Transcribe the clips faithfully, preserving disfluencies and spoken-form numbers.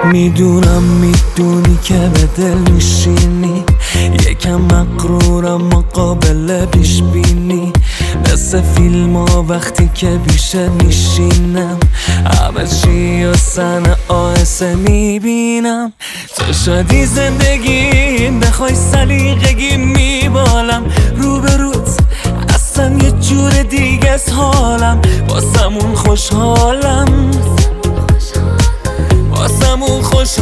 میدونم میدونی که به دل میشینی، یکم مقرورم مقابل پیش بینی. مثل فیلم ها وقتی که پیشه میشینم، همه چی و سن آهسته میبینم. تو شدی زندگیم، بخوای سلیقگی میبالم. روبروت اصلا یه جور دیگه است حالم، واسمون خوشحالم، واسمون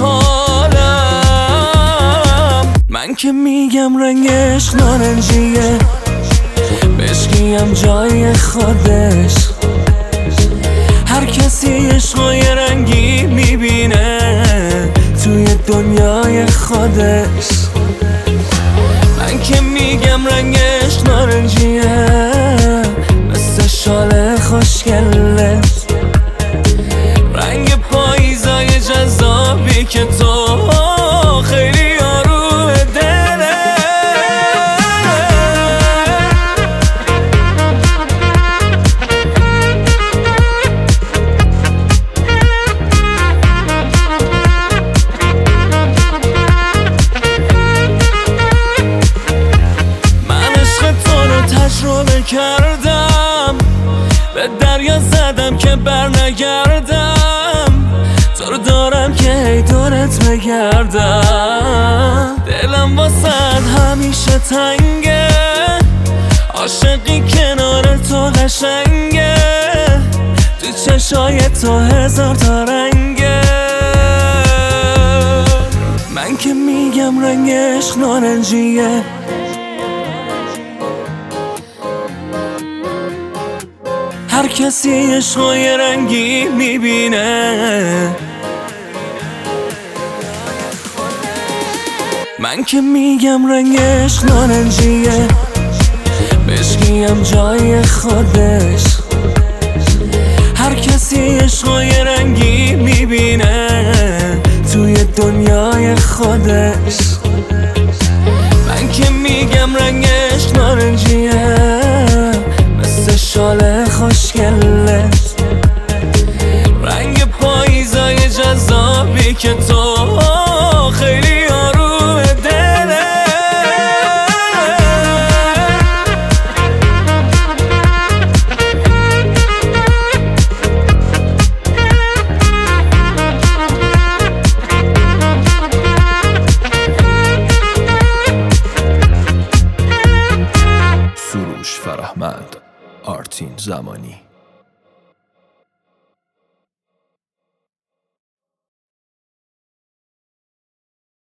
خوشحالم. من که میگم رنگش نارنجیه، بشکیم جای خودش. هر کسی عشقای رنگی میبینه توی دنیای خودش. من که میگم رنگش نارنجیه، مثل شال خوشگلت، رنگ پاییزای جذابی که تو خیلی آروم دله. من عشق تو رو تجربه کردم، به دریا زدم که بر نگردم. تو رو دارم که هی دورت بگردم. دلم واسد همیشه تنگه، عاشقی کنار تو قشنگه. تو چشای تو هزار تا رنگه. من که میگم رنگش نارنجیه، هر کسی عشقای رنگی میبینه. من که میگم رنگش نارنجیه، بشکیم جای خودش. هر کسی عشقای رنگی میبینه توی دنیای خودش. من که میگم رنگش نارنجیه، مثل شال خوشگلت، رنگ پاییزای جذابی که تو خیلی آروم دله. سروش فرهمند، آرتین زمانی.